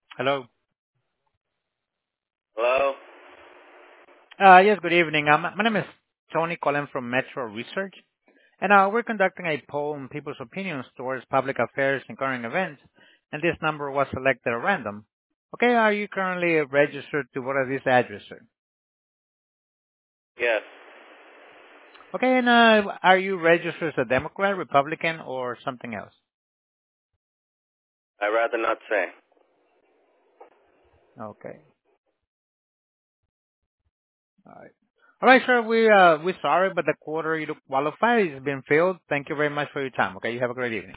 Hello. Hello? Yes, good evening. My name is Tony calling from Metro Research, and we're conducting a poll on people's opinions towards public affairs and current events, and this number was selected at random. Okay, are you currently registered to vote at this address, sir? Yes. Okay, and are you registered as a Democrat, Republican, or something else? I'd rather not say. Okay. All right. All right, sir. We're sorry, but the quarter you qualify has been filled. Thank you very much for your time. Okay, you have a great evening.